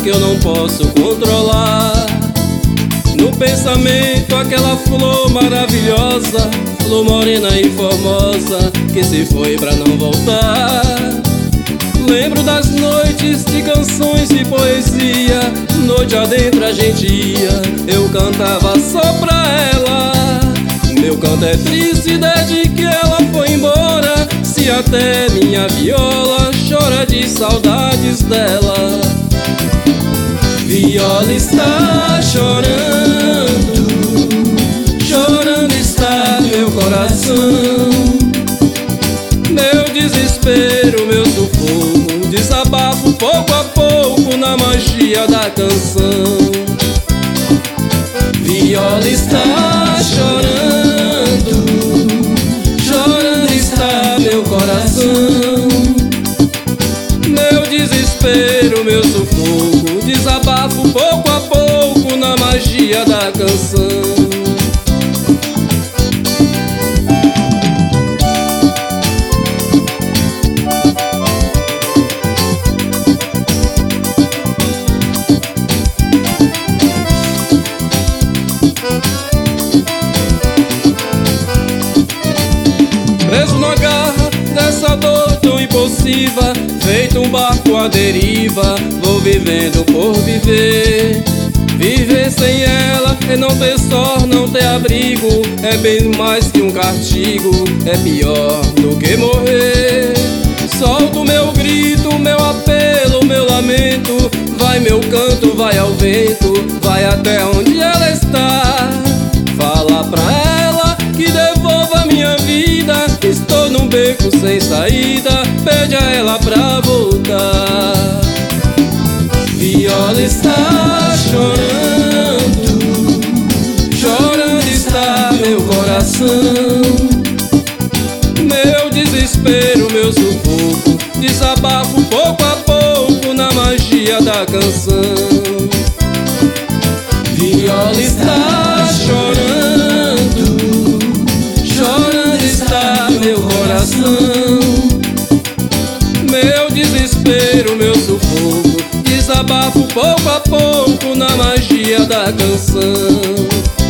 que eu não posso controlar. No pensamento aquela flor maravilhosa, flor morena e formosa, que se foi pra não voltar. Lembro das noites de canções e poesia, noite adentro a gente ia, eu cantava só pra ela. Meu canto é triste desde que ela foi embora, se até minha viola chora de saudades dela. Viola está chorando, chorando está meu coração. Meu desespero, meu sufoco, desabafo pouco a pouco na magia da canção. Viola está chorando, chorando está meu coração. Meu desespero, meu sufoco, desabafo pouco a pouco na magia da canção. Preso na garra dessa dor tão impossível, feito um barco à deriva, vou vivendo por viver. Viver sem ela é não ter sor, não ter abrigo, é bem mais que um castigo, é pior do que morrer. Solto meu grito, meu apelo, meu lamento, vai meu canto, vai ao vento, vai até onde ela está. Fala pra ela que devolva minha vida, estou num beco sem saída, pede a ela pra voltar. Viola está chorando, chorando está meu coração. Meu desespero, meu sufoco, desabafo pouco a pouco na magia da canção. Viola está chorando, chorando está meu coração. Meu desespero, meu sufoco, desabafo pouco a pouco na magia da canção.